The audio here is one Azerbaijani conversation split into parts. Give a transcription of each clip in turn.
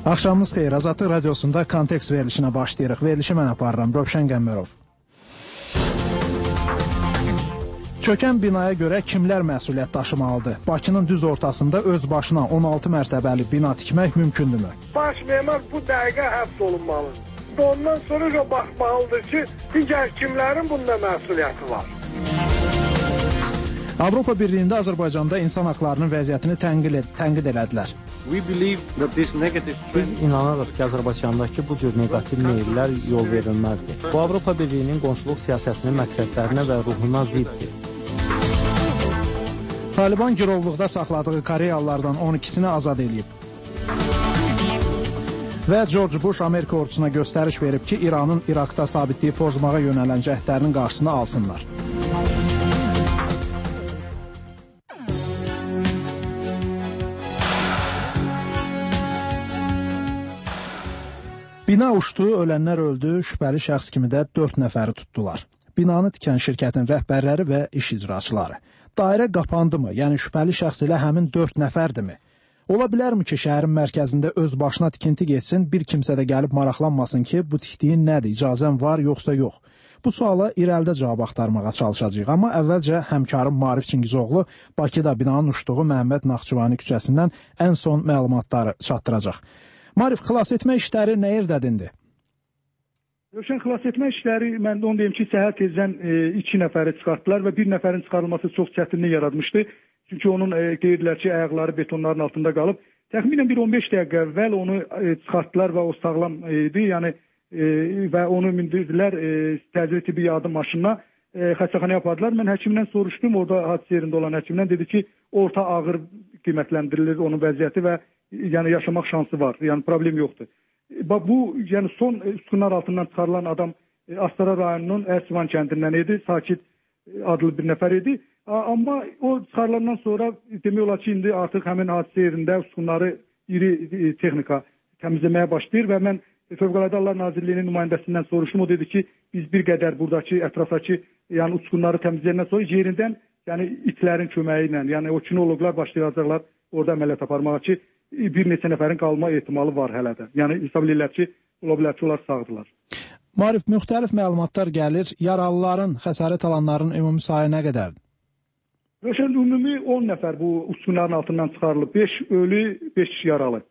Axşamınız xeyir. Azadlıq radiosunda kontekst verilişinə başlayırıq. Verilişi mən aparıram. Rövşən Qəmbərov. Çökən binaya görə kimlər məsuliyyət daşımalıdır? Bakının düz ortasında öz başına 16 mərtəbəli bina tikmək mümkündürmü? Baş memar bu dəqiqə həbs olunmalıdır. Ondan sonra baxmalıdır ki, digər kimlərin bunda məsuliyyəti var. Avropa Birliyində Azərbaycanda insan haqlarının vəziyyətini tənqid elədilər. Biz inanırıq ki, Azərbaycandakı bu cür negativ meyllər yol verilməzdir. Bu, Avropa Birliyinin qonşuluq siyasətinin məqsədlərinə və ruhuna ziddir. Taliban girovluqda saxladığı Koreyalılardan 12-sini azad edib. Və George Bush Amerika ordusuna göstəriş verib ki, İranın İraqda sabitliyi pozmağa yönələn cəhdlərinin qarşısını alsınlar. Bina uçdu, ölənlər öldü, şübhəli şəxs kimi də 4 nəfəri tutdular. Binanı tikən şirkətin rəhbərləri və iş icraçıları. Dairə qapandımı, yəni şübhəli şəxs ilə həmin 4 nəfərdimi? Ola bilərmi ki, şəhərin mərkəzində öz başına tikinti geçsin, bir kimsə də gəlib maraqlanmasın ki, bu tikdiyin nədir, icazən var, yoxsa yox? Bu suala irəlidə cavab axtarmağa çalışacağıq, amma əvvəlcə həmkarım Maarif Çingizoğlu Bakıda binanın uçduğu Məhəmməd Naxçıvani küçəsindən ən son məlumatları çatdıracaq. Maarif, xilas etmə işləri nə yerdədindir? Rövşən, xilas etmə işləri, mən onu deyim ki, səhər tezdən 2 nəfəri çıxartdılar və bir nəfərin çıxarılması çox çətinlik yaratmışdı. Çünki onun deyirlər ki, ayaqları betonların altında qalıb. Təxminən bir 15 dəqiqə əvvəl onu çıxartdılar və o sağlam idi, yəni və onu mindirdilər təcili tibbi yardım maşınına, xəstəxanaya apardılar. Mən həkimdən soruşdum, orada hadisə yerində olan həkimdən dedi ki, orta ağır qiymətləndirilir onun vəziyyəti və yəni yaşamaq şansı var, yəni problem yoxdur. Bu, yəni son sütunlar altından çıxarılan adam Astara rayonunun Ərsivan kəndindən idi, Sakit adlı bir nəfər idi. Amma o çıxarılandan sonra demək olar ki, indi artıq həmin hadisə yerində sütunları iri texnika təmizləməyə başlayır və mən Fövqəladə Hallar Nazirliyinin nümayəndəsindən soruşdum. O dedi ki, biz bir qədər buradakı ətrafdakı yəni uçqunları təmizləyəndən sonra yerindən yəni itlərin köməyi ilə, yəni o kinoloqlar başlayacaqlar orada əməliyyat aparmağa ki, bir neçə nəfərin qalma ehtimalı var hələ də. Yəni hesab edirlər ki, ola bilər ki, onlar sağdırlar. Maarif, müxtəlif məlumatlar gəlir. Yaralıların, xəsarət alanların ümumi sayı nə qədərdir? Rövşən, ümumi 10 nəfər bu uçqunların altından çıxarılıb. 5 ölü, 5 yaralı.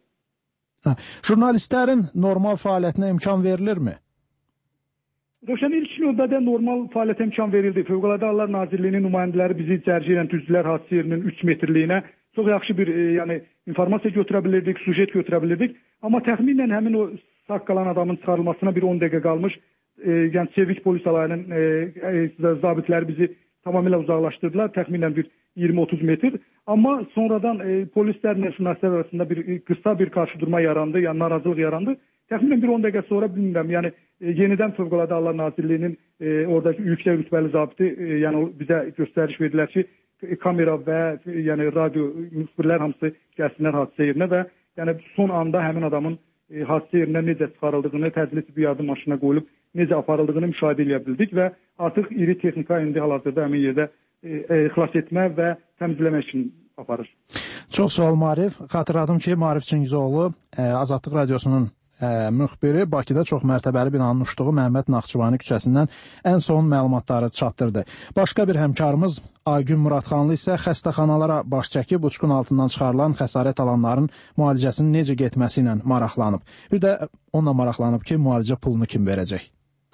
Jurnalistlərin normal fəaliyyətinə imkan verilirmi? Rövşən, ilk növbədə normal fəaliyyətə imkan verildi. Fövqəladə Hallar Nazirliyinin nümayəndələri bizi cərcə ilə düzdülər hadisə yerinin 3 metrliyinə. Çox yaxşı bir yəni informasiya götürə bilirdik, sujet götürə bilirdik. Amma təxminən həmin o sağ qalan adamın çıxarılmasına bir 10 dəqiqə qalmış. Yəni Çevik polis alayının zabitləri bizi tamamilə uzaqlaşdırdılar. Təxminən bir 20-30 metr. Amma sonradan polislərlə jurnalistlər arasında bir qısa bir qarşıdurma yarandı, yəni narazılıq yarandı. Təxminən bir 10 dəqiqə sonra bilmirəm, yəni yenidən Fövqəladə Hallar Nazirliyinin oradakı yüksək rütbəli zabiti yəni bizə göstəriş verdilər ki, kamera və yəni radio müxbirlər hamısı gəlsinlər hadisə yerinə və yəni son anda həmin adamın hadisə yerindən necə çıxarıldığını, təcili tibbi yardım maşınına qoyulub necə aparıldığını müşahidə edə bildik və artıq iri texnika indi hal-hazırda həmin yerdə xilas etmə və təmizləmə üçün aparır. Çox sağ ol Maarif. Xatırladım ki, Maarif Çingizoğlu Azadlıq radiosunun müxbiri Bakıda çox mərtəbəli binanın uçduğu Məhəmməd Naxçıvani küçəsindən ən son məlumatları çatdırdı. Başqa bir həmkarımız Aygün Muradxanlı isə xəstəxanalara baş çəkib uçqun altından çıxarılan xəsarət alanların müalicəsinin necə getməsi ilə maraqlanıb. Bir də onunla maraqlanıb ki, müalicə pulunu kim verəcək?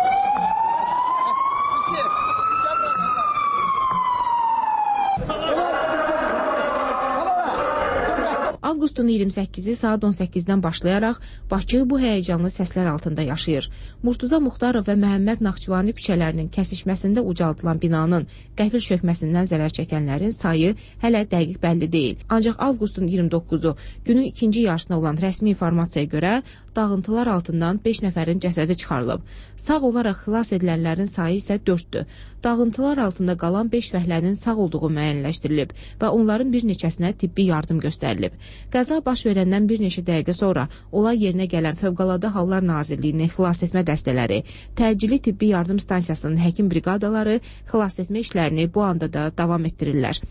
Avqustun 28-i saat 18-dən başlayaraq Bakı bu həyəcanlı səslər altında yaşayır. Murtuza Muxtarov və Məhəmməd Naxçıvani küçələrinin kəsişməsində ucaldılan binanın qəfil çökməsindən zərər çəkənlərin sayı hələ dəqiq bəlli deyil. Ancaq avqustun 29-u günün ikinci yarısına olan rəsmi informasiyaya görə dağıntılar altından 5 nəfərin cəsədi çıxarılıb. Sağ olaraq xilas edilənlərin sayı isə 4-dür. Dağıntılar altında qalan 5 fəhlənin sağ olduğu müəyyənləşdirilib və onların bir neçəsinə tibbi yardım göstərilib. Qəza baş verəndən bir neçə dəqiqə sonra olay yerinə gələn Fövqəladə Hallar Nazirliyinin xilas etmə dəstələri, təcili tibbi yardım stansiyasının həkim briqadaları xilas etmə işlərini bu anda da davam etdirirlər.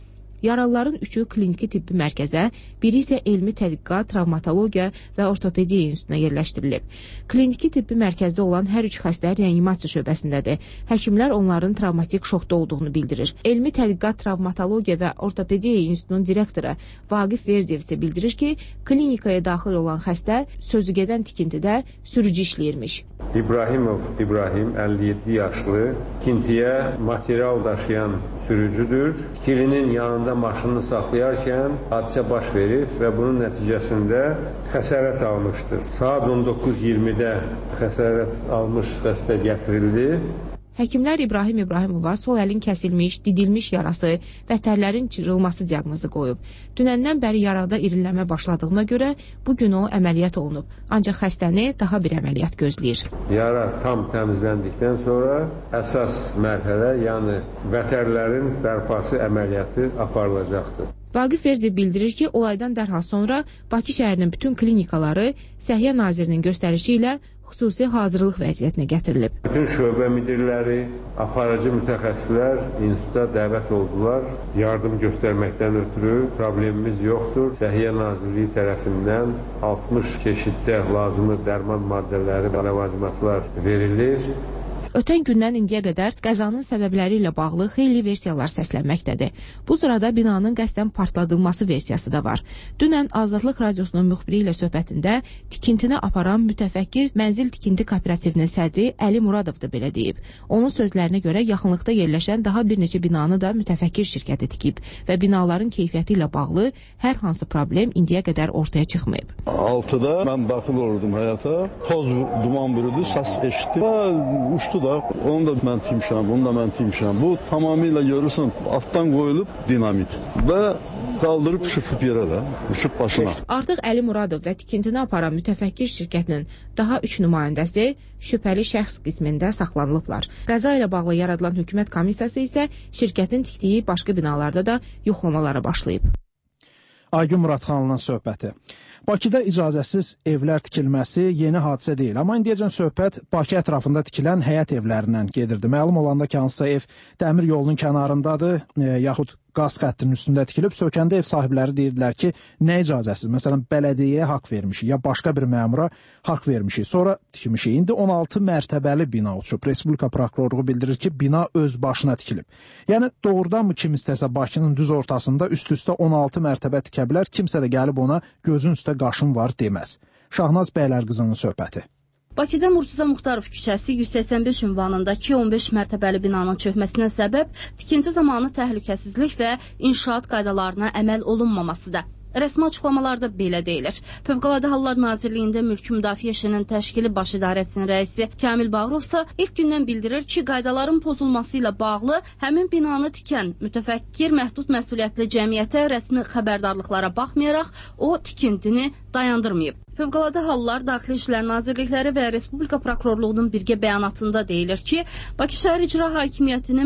Yaralıların 3-ü kliniki tibbi mərkəzə, biri isə elmi tədqiqat, travmatologiya və ortopediya institutuna yerləşdirilib. Kliniki tibbi mərkəzdə olan hər 3 xəstə reanimasiya şöbəsindədir. Həkimlər onların travmatik şokda olduğunu bildirir. Elmi tədqiqat, travmatologiya və ortopediya institutunun direktoru Vaqif Verdiyev isə bildirir ki, klinikaya daxil olan xəstə sözügedən tikintidə sürücü işləyirmiş. İbrahimov İbrahim 57 yaşlı tikintiyə material daşıyan sürücüdür. Kilinin yanında maşını saxlayarkən hadisə baş verir və bunun nəticəsində xəsarət almışdır. Saat 19:20-də xəsarət almış xəstə gətirildi. Həkimlər İbrahim İbrahimova sol əlin kəsilmiş, didilmiş yarası və tərlərin cırılması diaqnozu qoyub. Dünəndən bəri yarada irinləmə başladığına görə bu gün o əməliyyat olunub. Ancaq xəstəni daha bir əməliyyat gözləyir. Yara tam təmizləndikdən sonra əsas mərhələ, yəni vətərlərin bərpası əməliyyatı aparılacaqdır. Vaqif Verdiyev bildirir ki, olaydan dərhal sonra Bakı şəhərinin bütün klinikaları Səhiyyə Nazirinin göstərişi ilə xüsusi hazırlıq vəziyyətinə gətirilib. Bütün şöbə müdirləri, aparıcı mütəxəssislər instituta dəvət oldular. Yardım göstərməkdən ötürü problemimiz yoxdur. Səhiyyə Nazirliyi tərəfindən 60 çeşiddə lazımlı dərman maddələri və ləvazimatlar verilir. Ötən gündən indiyə qədər qəzanın səbəbləri ilə bağlı xeyli versiyalar səslənməkdədir. Bu sırada binanın qəsdən partladılması versiyası da var. Dünən Azadlıq Radiosunun müxbiri ilə söhbətində tikintini aparan mütəfəkkir Mənzil Tikinti Kooperativinin sədri Əli Muradov da belə deyib. Onun sözlərinə görə yaxınlıqda yerləşən daha bir neçə binanı da mütəfəkkir şirkəti tikib və binaların keyfiyyəti ilə bağlı hər hansı problem indiyə qədər ortaya çıxmayıb. 6-da mən daxil olurdum həyata, toz duman bürüdü, səs eşitdim və uçdu da, onu da mənfiymişəm, onu da mənfiymişəm. Bu tamamilə görürsən, altdan qoyulub dinamit və qaldırıb çırpıb yerə də, uçub başına. Artıq Əli Muradov və tikintini aparan mütəfəkkir şirkətinin daha 3 nümayəndəsi şübhəli şəxs qismində saxlanılıblar. Qəza ilə bağlı yaradılan hökumət komissiyası isə şirkətin tikdiyi başqa binalarda da yoxlamalara başlayıb. Aygün Muradxanla söhbəti. Bakıda icazəsiz evlər tikilməsi yeni hadisə deyil, amma indiyəcən söhbət Bakı ətrafında tikilən həyət evlərindən gedirdi. Məlum olanda ki, hansısa ev dəmir yolunun kənarındadır, yaxud qaz xəttinin üstündə tikilib, sökəndə ev sahibləri deyirdilər ki, nə icazəsiz? Məsələn, bələdiyyəyə haqq vermişik, ya başqa bir məmura haqq vermişik, sonra tikmişik. İndi 16 mərtəbəli bina uçub. Respublika prokurorluğu bildirir ki, bina öz başına tikilib. Yəni, doğrudan mı kim istəsə Bakının düz ortasında üst-üstə 16 mərtəbə tikə bilər, kimsə də gəlib ona gözün üstə qaşın var deməz. Şahnaz Bəylərqızının söhbəti. Bakıda Murtuza Muxtarov küçəsi 185 ünvanındakı 15 mərtəbəli binanın çökməsinə səbəb tikinti zamanı təhlükəsizlik və inşaat qaydalarına əməl olunmamasıdır. Rəsmi açıqlamalarda belə deyilir. Fövqəladə Hallar Nazirliyində Mülki Müdafiə İşinin Təşkili Baş İdarəsinin rəisi Kamil Bağırov isə ilk gündən bildirir ki, qaydaların pozulması ilə bağlı həmin binanı tikən mütəfəkkir məhdud məsuliyyətli cəmiyyətə rəsmi xəbərdarlıqlara baxmayaraq o tikintini dayandırmayıb. Fövqəladə Hallar, Daxili İşlər Nazirlikləri və Respublika Prokurorluğunun birgə bəyanatında deyilir ki, Bakı Şəhər İcra Hakimiyyətinin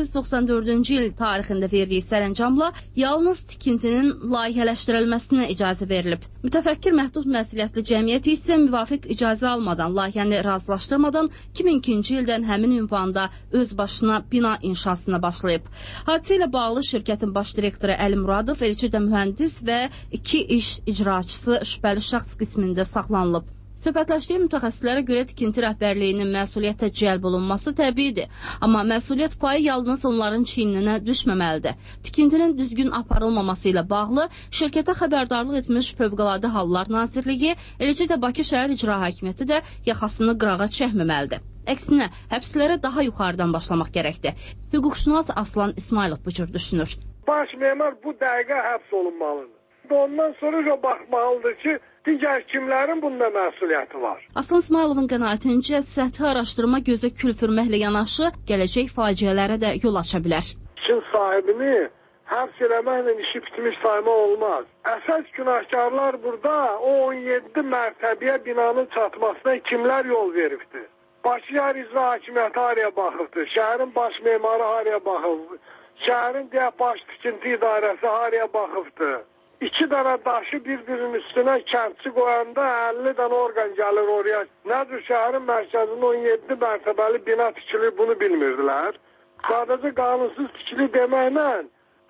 1994-cü il tarixində verdiyi sərəncamla yalnız tikintinin layihələşdirilməsinə icazə verilib. Mütəfəkkir məhdud məsuliyyətli cəmiyyət isə müvafiq icazə almadan, layihəni razılaşdırmadan 2002-ci ildən həmin ünvanda öz başına bina inşasına başlayıb. Hadisə ilə bağlı şirkətin baş direktoru Əli Muradov, eləcə də mühəndis və 2 iş icraçısı şübhəli şəxs qismində saxlanılıb. Söhbətləşdiyi mütəxəssislərə görə tikinti rəhbərliyinin məsuliyyətə cəlb olunması təbiidir. Amma məsuliyyət payı yalnız onların çiyninə düşməməlidir. Tikintinin düzgün aparılmaması ilə bağlı şirkətə xəbərdarlıq etmiş Fövqəladə Hallar Nazirliyi, eləcə də Bakı Şəhər İcra Hakimiyyəti də yaxasını qırağa çəkməməlidir. Əksinə, həbslərə daha yuxarıdan başlamaq gərəkdir. Hüquqşünas Aslan İsmailov bu cür düşünür. Baş memar bu dəqiqə həbs olunmalıdır. Ondan sonra baxmalıdır ki, digər kimlərin bunda məsuliyyəti var. Aslan İsmailovun qənaətincə səthi araşdırma gözə külfürməklə yanaşı gələcək faciələrə də yol aça bilər. İşin sahibini həbs eləməklə işi bitmiş saymaq olmaz. Əsas günahkarlar burada o 17 mərtəbəyə binanın çatmasına kimlər yol veribdir? Bakı Şəhər İcra Hakimiyyəti haraya baxıbdır? Şəhərin baş memarı haraya baxıbdır? Şəhərin baş tikinti idarəsi haraya baxıbdır? 2 dənə daşı bir-birinin üstünə kəndçi qoyanda 50 dənə orqan gəlir oraya. Nədir şəhərin mərkəzində 17 mərtəbəli bina tikilir, bunu bilmirdilər. Sadəcə qanunsuz tikilir deməklə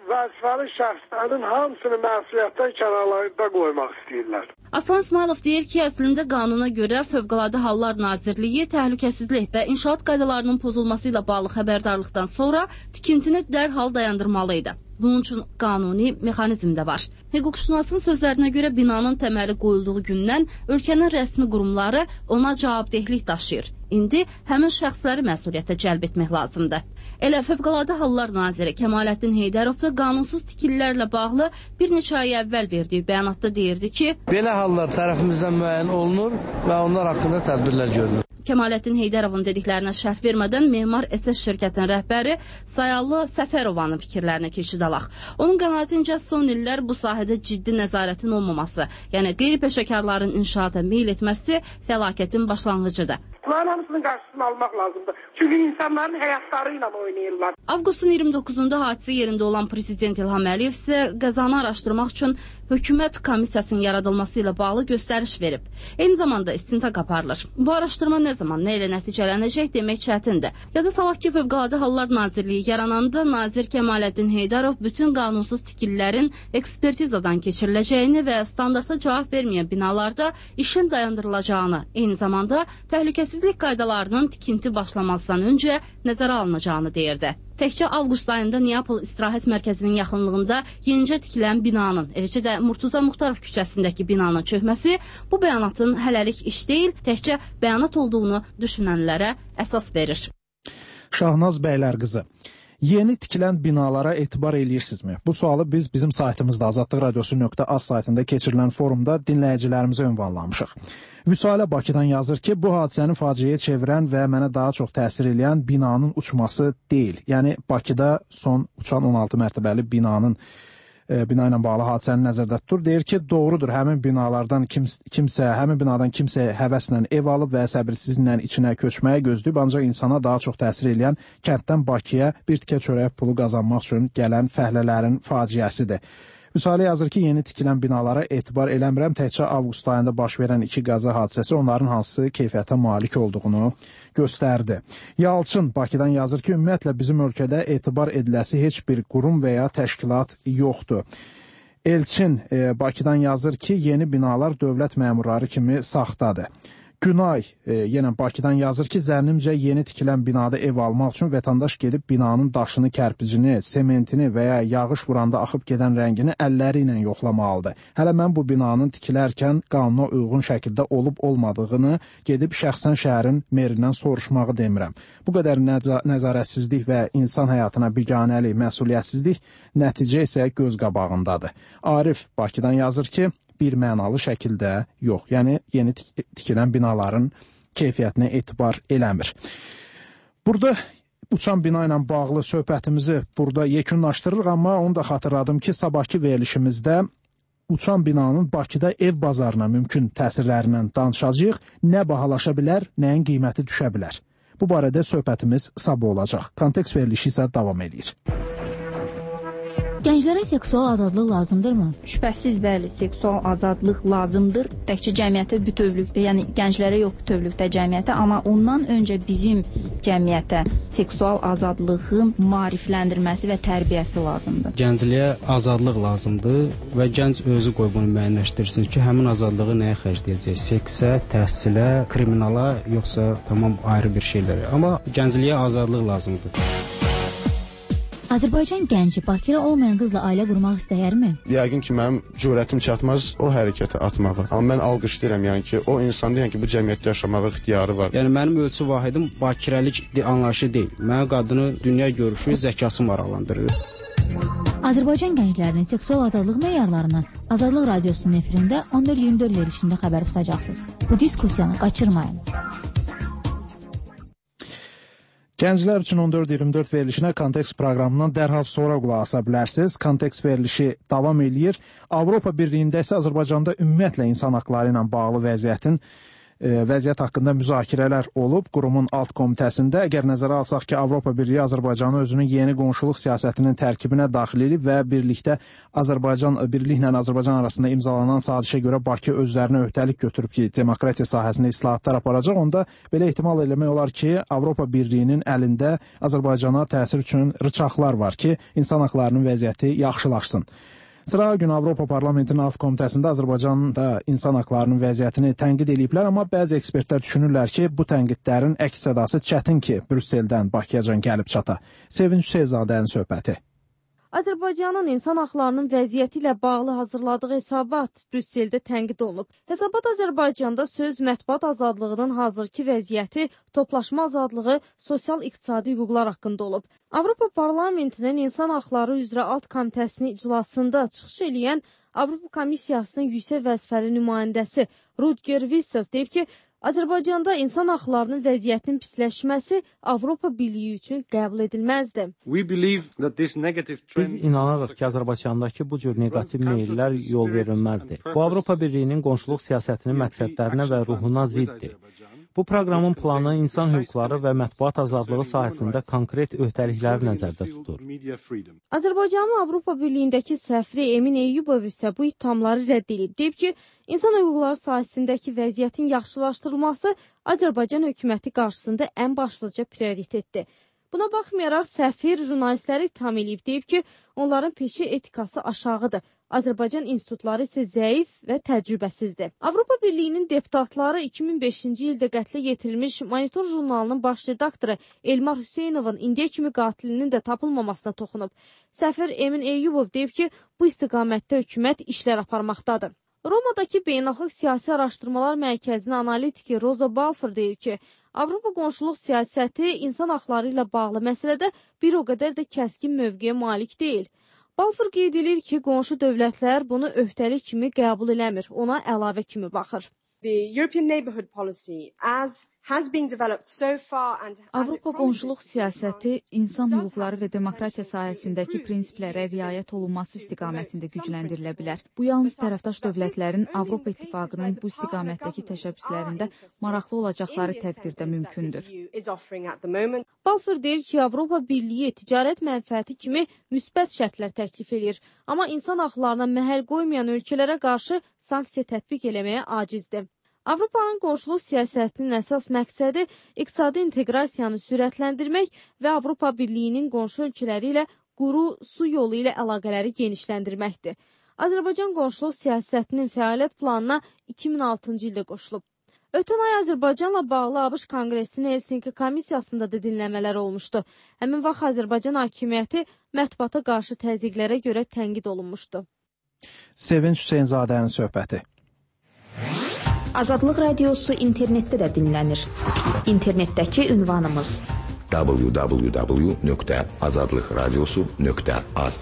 vəzifəli şəxslərin hamısını məsuliyyətdən kənarlarda qoymaq istəyirlər. Aslan İsmailov deyir ki, əslində qanuna görə Fövqəladə Hallar Nazirliyi təhlükəsizlik və inşaat qaydalarının pozulması ilə bağlı xəbərdarlıqdan sonra tikintini dərhal dayandırmalı idi. Bunun üçün qanuni mexanizm də var. Hüquqşünasın sözlərinə görə binanın təməli qoyulduğu gündən ölkənin rəsmi qurumları ona cavabdehlik daşıyır. İndi həmin şəxsləri məsuliyyətə cəlb etmək lazımdır. Elə Fövqəladə Hallar Naziri Kəmaləddin Heydərov da qanunsuz tikililərlə bağlı bir neçə ay əvvəl verdiyi bəyanatda deyirdi ki, belə hallar tərəfimizdən müəyyən olunur və onlar haqqında tədbirlər görülür. Kəmaləddin Heydərovun dediklərinə şərh vermədən Memar SS şirkətinin rəhbəri Sayallı Səfərovanın fikirlərinə keçid alaq. Onun qənaətincə son illər bu sahədə ciddi nəzarətin olmaması, yəni qeyri-peşəkarların inşaata meyl etməsi fəlakətin başlanğıcıdır. Bunların hamısının qarşısını almaq lazımdır. Çünki insanların həyatları ilə oynayırlar. Avqustun 29-da hadisə yerində olan Prezident İlham Əliyev isə qəzanı araşdırmaq üçün hökumət komissiyasının yaradılması ilə bağlı göstəriş verib. Eyni zamanda istintaq aparılır. Bu araşdırma nə zaman, nə ilə nəticələnəcək demək çətindir. Yada salaq ki, Fövqəladə Hallar Nazirliyi yarananda Nazir Kəmaləddin Heydərov bütün qanunsuz tikililərin ekspertizadan keçiriləcəyini və standarta cavab verməyən binalarda işin dayandırılacağını, eyni zamanda təhlükəsizlik qaydalarının tikinti başlamasından öncə nəzərə alınacağını deyirdi. Təkcə avqust ayında Neapol İstirahət Mərkəzinin yaxınlığında yenicə tikilən binanın, eləcə də Murtuza Muxtarov küçəsindəki binanın çökməsi bu bəyanatın hələlik iş deyil, təkcə bəyanat olduğunu düşünənlərə əsas verir. Şahnaz Bəylərqızı, yeni tikilən binalara etibar eləyirsinizmi? Bu sualı biz bizim saytımızda azadlıqradiosu.az saytında keçirilən forumda dinləyicilərimizə ünvanlamışıq. Vüsalə Bakıdan yazır ki, bu hadisəni faciəyə çevirən və mənə daha çox təsir eləyən binanın uçması deyil. Yəni Bakıda son uçan 16 mərtəbəli bina ilə bağlı hadisəni nəzərdə tutur. Deyir ki, doğrudur, həmin binadan kimsə həvəslə ev alıb və səbirsizliklə içinə köçməyə gözləyib, ancaq insana daha çox təsir eləyən kənddən Bakıya bir tikə çörək pulu qazanmaq üçün gələn fəhlələrin faciəsidir. Vüsalə yazır ki, yeni tikilən binalara etibar eləmirəm, təkcə avqust ayında baş verən 2 qəza hadisəsi onların hansı keyfiyyətə malik olduğunu göstərdi. Yalçın Bakıdan yazır ki, ümumiyyətlə bizim ölkədə etibar ediləsi heç bir qurum və ya təşkilat yoxdur. Elçin Bakıdan yazır ki, yeni binalar dövlət məmurları kimi saxtadır. Günay yenə Bakıdan yazır ki, zənnimcə yeni tikilən binada ev almaq üçün vətəndaş gedib binanın daşını, kərpicini, sementini və ya yağış vuranda axıb gedən rəngini əlləri ilə yoxlamalıdır. Hələ mən bu binanın tikilərkən qanuna uyğun şəkildə olub-olmadığını gedib şəxsən şəhərin merindən soruşmağı demirəm. Bu qədər nəzarətsizlik və insan həyatına biganəlik, məsuliyyətsizlik nəticə isə göz qabağındadır. Arif Bakıdan yazır ki, bir mənalı şəkildə yox. Yəni, yeni tikilən binaların keyfiyyətinə etibar eləmir. Burada uçan bina ilə bağlı söhbətimizi burada yekunlaşdırırıq, amma onu da xatırladım ki, sabahki verilişimizdə uçan binanın Bakıda ev bazarına mümkün təsirlərindən danışacağıq. Nə bahalaşa bilər, nəyin qiyməti düşə bilər. Bu barədə söhbətimiz sabah olacaq. Kontekst verilişi isə davam edir. Gənclərə seksual azadlıq lazımdırmı? Şübhəsiz bəli, seksual azadlıq lazımdır. Təkcə cəmiyyətə bütövlükdə, yəni gənclərə yox bütövlükdə cəmiyyətə, amma ondan öncə bizim cəmiyyətə seksual azadlığın maarifləndirməsi və tərbiyəsi lazımdır. Gəncliyə azadlıq lazımdır və gənc özü qoy bunu müəyyənləşdirsin ki, həmin azadlığı nəyə xərcləyəcək? Seksə, təhsilə, kriminala, yoxsa tamam ayrı bir şeylərə. Amma gəncliyə azadlıq lazımdır. Azərbaycan gənci Bakıda olmayan qızla ailə qurmaq istəyərmi? Yəqin ki, mənim cürətim çatmaz o hərəkətə atmağa. Amma mən alqışlayıram, yəni ki, o insanda yəni ki, bu cəmiyyətdə yaşamağa ixtiyarı var. Yəni mənim ölçü vahidim bakirəlik anlayışı deyil. Mənə qadını dünya görüşü, zəkası maraqlandırır. Azərbaycan gənclərinin seksual azadlıq meyarlarını Azadlıq Radiosunun efirində 14-24 verilişində xəbər tutacaqsınız. Bu diskussiyanı qaçırmayın. Gənclər üçün 14-24 verilişinə Kontekst proqramından dərhal sonra qulaq asa bilərsiniz. Kontekst verilişi davam eləyir. Avropa Birliyində isə Azərbaycanda ümumiyyətlə insan haqları ilə bağlı vəziyyətin vəziyyət haqqında müzakirələr olub qurumun alt komitəsində. Əgər nəzərə alsaq ki, Avropa Birliyi Azərbaycanı özünün yeni qonşuluq siyasətinin tərkibinə daxil edib və birliklə birliklə Azərbaycan arasında imzalanan sazişə görə Bakı özlərinə öhdəlik götürüb ki, demokratiya sahəsində islahatlar aparacaq, onda belə ehtimal eləmək olar ki, Avropa Birliyinin əlində Azərbaycana təsir üçün rıçaqlar var ki, insan haqlarının vəziyyəti yaxşılaşsın. Sıra gün Avropa Parlamentinin alt komitəsində Azərbaycanda insan haqlarının vəziyyətini tənqid ediblər, amma bəzi ekspertlər düşünürlər ki, bu tənqidlərin əks sədası çətin ki, Brüsseldən Bakıyacan gəlib çata. Sevinç Hüseynzadənin söhbəti. Azərbaycanın insan haqlarının vəziyyəti ilə bağlı hazırladığı hesabat Brüsseldə tənqid olunub. Hesabat Azərbaycanda söz mətbuat azadlığının hazırki vəziyyəti, toplaşma azadlığı, sosial-iqtisadi hüquqlar haqqında olub. Avropa Parlamentinin İnsan Haqları üzrə alt komitəsinin iclasında çıxış eləyən Avropa Komissiyasının yüksək vəzifəli nümayəndəsi Rutger Vissas deyib ki, Azərbaycanda insan haqlarının vəziyyətinin pisləşməsi Avropa Birliyi üçün qəbul edilməzdir. Biz inanırıq ki, Azərbaycandakı bu cür neqativ meyllər yol verilməzdir. Bu, Avropa Birliyinin qonşuluq siyasətinin məqsədlərinə və ruhuna ziddir. Bu proqramın planı insan hüquqları və mətbuat azadlığı sahəsində konkret öhdəlikləri nəzərdə tutur. Azərbaycanın Avropa Birliyindəki səfiri Emin Eyyubov isə bu ittihamları rədd edib. Deyib ki, insan hüquqları sahəsindəki vəziyyətin yaxşılaşdırılması Azərbaycan hökuməti qarşısında ən başlıca prioritetdir. Buna baxmayaraq səfir jurnalistləri ittiham edib, deyib ki, onların peşə etikası aşağıdır. Azərbaycan institutları isə zəif və təcrübəsizdir. Avropa Birliyinin deputatları 2005-ci ildə qətlə yetirilmiş Monitor jurnalının baş redaktoru Elmar Hüseynovun indiyə kimi qatilinin də tapılmamasına toxunub. Səfir Emin Eyyubov deyib ki, bu istiqamətdə hökumət işlər aparmaqdadır. Romadakı Beynəlxalq Siyasi Araşdırmalar Mərkəzinin analitiki Rosa Balfour deyir ki, Avropa qonşuluq siyasəti insan haqları ilə bağlı məsələdə bir o qədər də kəskin mövqeyə malik deyil. Balfour qeyd edir ki, qonşu dövlətlər bunu öhdəlik kimi qəbul eləmir, ona əlavə kimi baxır. Avropa qonşuluq siyasəti insan hüquqları və demokratiya sahəsindəki prinsiplərə riayət olunması istiqamətində gücləndirilə bilər. Bu, yalnız tərəfdaş dövlətlərin Avropa İttifaqının bu istiqamətdəki təşəbbüslərində maraqlı olacaqları təqdirdə mümkündür. Balfour deyir ki, Avropa Birliyi ticarət mənfəəti kimi müsbət şərtlər təklif edir, amma insan haqlarına məhəl qoymayan ölkələrə qarşı sanksiya tətbiq eləməyə acizdir. Avropanın qonşuluq siyasətinin əsas məqsədi iqtisadi inteqrasiyanı sürətləndirmək və Avropa Birliyinin qonşu ölkələri ilə quru su yolu ilə əlaqələri genişləndirməkdir. Azərbaycan qonşuluq siyasətinin fəaliyyət planına 2006-cı ildə qoşulub. Ötən ay Azərbaycanla bağlı ABŞ Konqresinin Helsinki komissiyasında da dinləmələr olmuşdu. Həmin vaxt Azərbaycan hakimiyyəti mətbuata qarşı təzyiqlərə görə tənqid olunmuşdu. Sevinç Hüseynzadənin söhbəti. Azadlıq Radiosu internetdə də dinlənir. İnternetdəki ünvanımız www.azadlıqradiosu.az.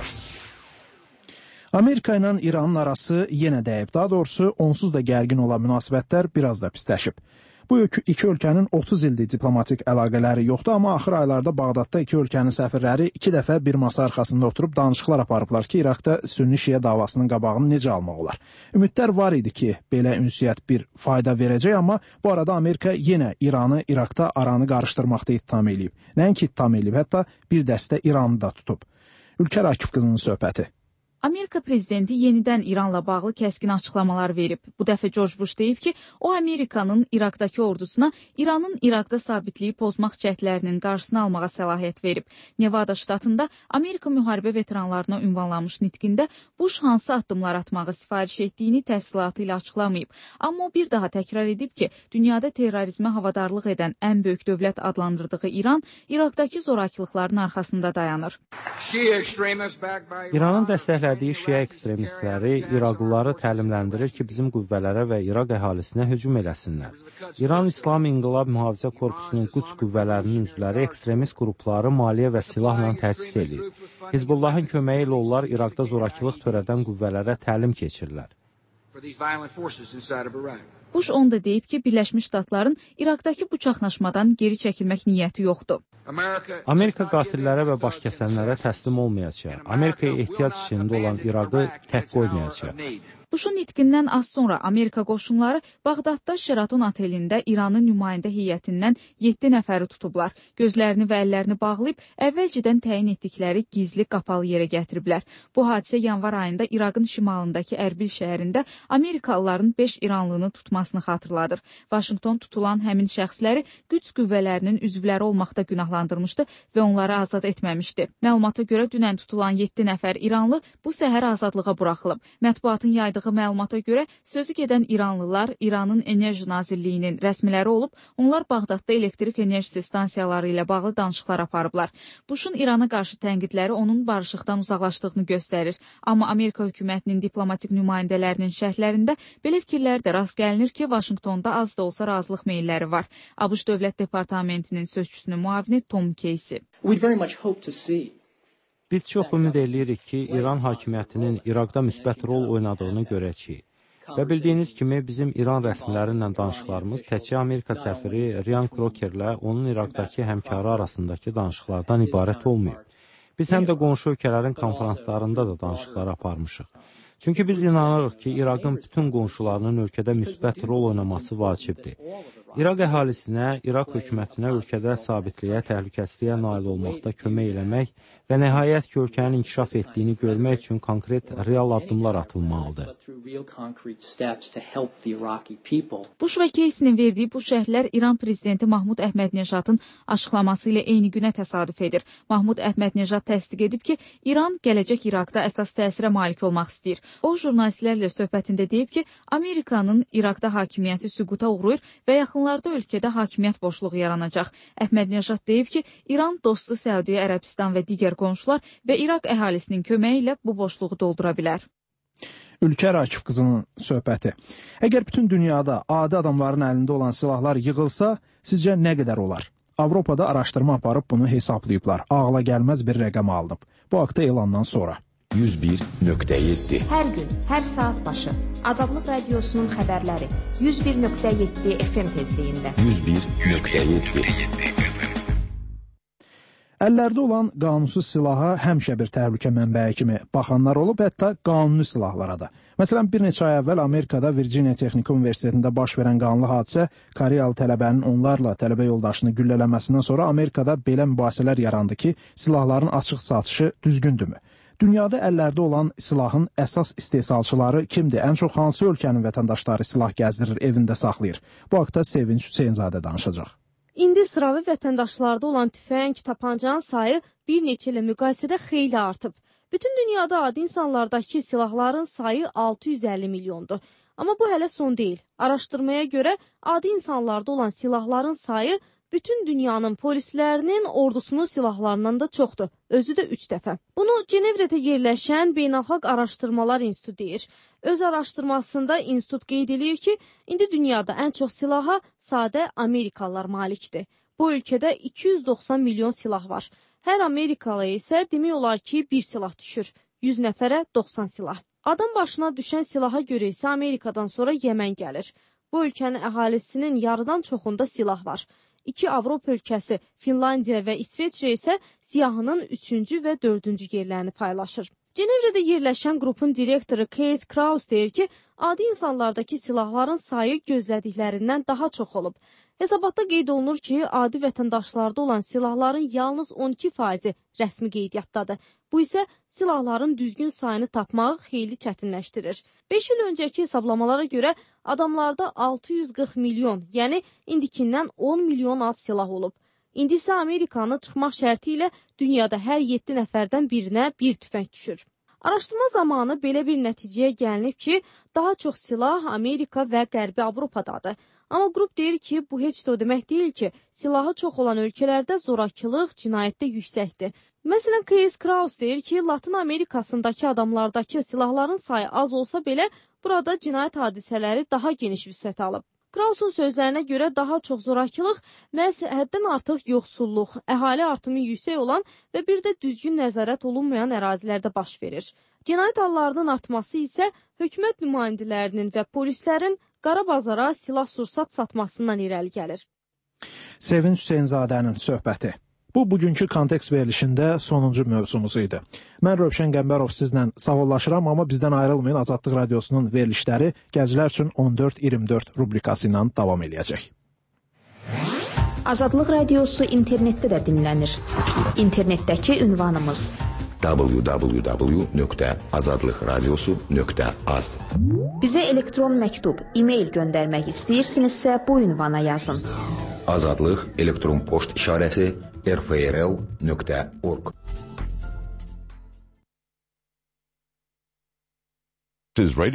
Amerika ilə İranın arası yenə dəyib. Daha doğrusu, onsuz da gərgin olan münasibətlər biraz da pisləşib. Bu iki ölkənin 30 ildir diplomatik əlaqələri yoxdur, amma axır aylarda Bağdadda iki ölkənin səfirləri 2 dəfə bir masa arxasında oturub danışıqlar aparıblar ki, İraqda Sünni-Şiə davasının qabağını necə almaq olar. Ümidlər var idi ki, belə ünsiyyət bir fayda verəcək, amma bu arada Amerika yenə İranı İraqda aranı qarışdırmaqda ittiham eləyib. Nəinki ittiham eləyib, hətta bir dəstə İranı da tutub. Ülkər Akif qızının söhbəti. Amerika prezidenti yenidən İranla bağlı kəskin açıqlamalar verib. Bu dəfə George Bush deyib ki, o Amerikanın İraqdakı ordusuna İranın İraqda sabitliyi pozmaq cəhdlərinin qarşısını almağa səlahiyyət verib. Nevada ştatında Amerika müharibə veteranlarına ünvanlanmış nitqində Bush hansı addımlar atmağı sifariş etdiyini təfsilatı ilə açıqlamayıb. Amma o bir daha təkrar edib ki, dünyada terrorizmə havadarlıq edən ən böyük dövlət adlandırdığı İran, İraqdakı zorakılıqların arxasında dayanır. İranın dəstəklədiyi Şiə ekstremistləri İraqlıları təlimləndirir ki, bizim qüvvələrə və İraq əhalisinə hücum eləsinlər. İran İslam İnqilab Mühafizə Korpusunun Quds qüvvələrinin üzvləri ekstremist qrupları maliyyə və silahla təchiz edir. Hizbullahın köməyi ilə onlar İraqda zorakılıq törədən qüvvələrə təlim keçirirlər. Bush onu da deyib ki, Birləşmiş Ştatların İraqdakı bu çaxnaşmadan geri çəkilmək niyyəti yoxdur. Amerika qatillərə və başkəsənlərə təslim olmayacaq. Amerikaya ehtiyac içində olan İraqı tək qoymayacaq. Buşun nitqindən az sonra Amerika qoşunları Bağdadda Sheraton otelində İranın nümayəndə heyətindən 7 nəfəri tutublar. Gözlərini və əllərini bağlayıb əvvəlcədən təyin etdikləri gizli qapalı yerə gətiriblər. Bu hadisə yanvar ayında İraqın şimalındakı Ərbil şəhərində Amerikalıların 5 İranlını tutmasını xatırladır. Vaşinqton tutulan həmin şəxsləri Qüds qüvvələrinin üzvləri olmaqda günahlandırmışdı və onları azad etməmişdi. Məlumata görə dünən tutulan 7 nəfər İranlı bu səhər azadlığa buraxılıb. Mətbuatın yaydığı məlumata görə sözü gedən İranlılar İranın Enerji Nazirliyinin rəsmiləri olub, onlar Bağdadda elektrik enerjisi stansiyaları ilə bağlı danışıqlar aparıblar. Buşun İrana qarşı tənqidləri onun barışıqdan uzaqlaşdığını göstərir. Amma Amerika hökumətinin diplomatik nümayəndələrinin şərhlərində belə fikirlər də rast gəlinir ki, Vaşinqtonda az da olsa razılıq meylləri var. ABŞ Dövlət Departamentinin sözçüsünün müavini Tom Casey. Biz çox ümid edirik ki, İran hakimiyyətinin İraqda müsbət rol oynadığını görəcəyik. Və bildiyiniz kimi bizim İran rəsmiləri ilə danışıqlarımız təkcə Amerika səfiri Ryan Crokerlə onun İraqdakı həmkarı arasındakı danışıqlardan ibarət olmayıb. Biz həm də qonşu ölkələrin konferanslarında da danışıqlar aparmışıq. Çünki biz inanırıq ki, İraqın bütün qonşularının ölkədə müsbət rol oynaması vacibdir. İraq əhalisinə, İraq hökumətinə ölkədə sabitliyə, təhlükəsizliyə nail olmaqda kömək eləmək və nəhayət ki, ölkənin inkişaf etdiyini görmək üçün konkret, real addımlar atılmalıdır. Bush və Casey'nin verdiyi bu şərhlər İran prezidenti Mahmud Əhmədnejadın açıqlaması ilə eyni günə təsadüf edir. Mahmud Əhmədnejad təsdiq edib ki, İran gələcək İraqda əsas təsirə malik olmaq istəyir. O, jurnalistlərlə söhbətində deyib ki, Amerikanın İraqda hakimiyyəti süquta uğrayır və yaxınlarda ölkədə hakimiyyət boşluğu yaranacaq. Əhmədnejad deyib ki, İran dostu Səudiyyə Ərəbistan və digər qonşular və İraq əhalisinin köməyi ilə bu boşluğu doldura bilər. Ülkər Akif qızının söhbəti. Əgər bütün dünyada adi adamların əlində olan silahlar yığılsa, sizcə nə qədər olar? Avropada araşdırma aparıb bunu hesablayıblar. Ağla gəlməz bir rəqəm alınıb. Bu haqda elandan sonra. 101.7 Hər gün, hər saat başı Azadlıq Radiosunun xəbərləri 101.7 FM tezliyində 101.7 Əllərdə olan qanunsuz silaha həmişə bir təhlükə mənbəyi kimi baxanlar olub, hətta qanuni silahlara da. Məsələn, bir neçə ay əvvəl Amerikada Virginia Texniki Universitetində baş verən qanlı hadisə Koreyalı tələbənin onlarla tələbə yoldaşını güllələməsindən sonra Amerikada belə mübahisələr yarandı ki, silahların açıq satışı düzgündürmü? Dünyada əllərdə olan silahın əsas istehsalçıları kimdir? Ən çox hansı ölkənin vətəndaşları silah gəzdirir, evində saxlayır? Bu haqda Sevinç Hüseynzadə danışacaq. İndi sıravi vətəndaşlarda olan tüfəng, tapancanın sayı bir neçə ilə müqayisədə xeyli artıb. Bütün dünyada adi insanlardakı silahların sayı 650 milyondur. Amma bu hələ son deyil. Araşdırmaya görə adi insanlarda olan silahların sayı bütün dünyanın polislərinin, ordusunun silahlarından da çoxdur. Özü də 3 dəfə. Bunu Cenevrədə yerləşən Beynəlxalq Araşdırmalar İnstitutu deyir. Öz araşdırmasında institut qeyd edir ki, indi dünyada ən çox silaha sadə Amerikalılar malikdir. Bu ölkədə 290 milyon silah var. Hər Amerikalı isə demək olar ki, bir silah düşür. 100 nəfərə 90 silah. Adam başına düşən silaha görə isə Amerikadan sonra Yəmən gəlir. Bu ölkənin əhalisinin yarıdan çoxunda silah var. 2 Avropa ölkəsi, Finlandiya və İsveçrə isə siyahının 3-cü və 4-cü yerlərini paylaşır. Cenevrədə yerləşən qrupun direktoru Kees Kraus deyir ki, adi insanlardakı silahların sayı gözlədiklərindən daha çox olub. Hesabatda qeyd olunur ki, adi vətəndaşlarda olan silahların yalnız 12% rəsmi qeydiyyatdadır. Bu isə silahların düzgün sayını tapmağı xeyli çətinləşdirir. 5 il öncəki hesablamalara görə adamlarda 640 milyon, yəni indikindən 10 milyon az silah olub. İndi isə Amerikanı çıxmaq şərti ilə dünyada hər 7 nəfərdən birinə bir tüfəng düşür. Araşdırma zamanı belə bir nəticəyə gəlinib ki, daha çox silah Amerika və Qərbi Avropadadır. Amma qrup deyir ki, bu heç də o demək deyil ki, silahı çox olan ölkələrdə zorakılıq, cinayətdə yüksəkdir. Məsələn, Kees Kraus deyir ki, Latın Amerikasındakı adamlardakı silahların sayı az olsa belə, burada cinayət hadisələri daha geniş vüsət alıb. Krausun sözlərinə görə daha çox zorakılıq məhz həddən artıq yoxsulluq, əhali artımı yüksək olan və bir də düzgün nəzarət olunmayan ərazilərdə baş verir. Cinayət hallarının artması isə hökumət nümayəndələrinin və polislərin qara bazara silah sursat satmasından irəli gəlir. Sevinç Hüseynzadənin söhbəti. Bu, bugünkü kontekst verilişində sonuncu mövzumuz idi. Mən Rövşən Qəmbərov sizlə sağollaşıram, amma bizdən ayrılmayın. Azadlıq Radiosunun verilişləri gənclər üçün 14-24 rubrikası ilə davam edəcək. Azadlıq Radiosu internetdə də dinlənir. İnternetdəki ünvanımız www.azadlıqradiosu.az. Bizə elektron məktub, e-mail göndərmək istəyirsinizsə bu ünvana yazın. Azadlıq elektron poçt işarəsi rfrl.org.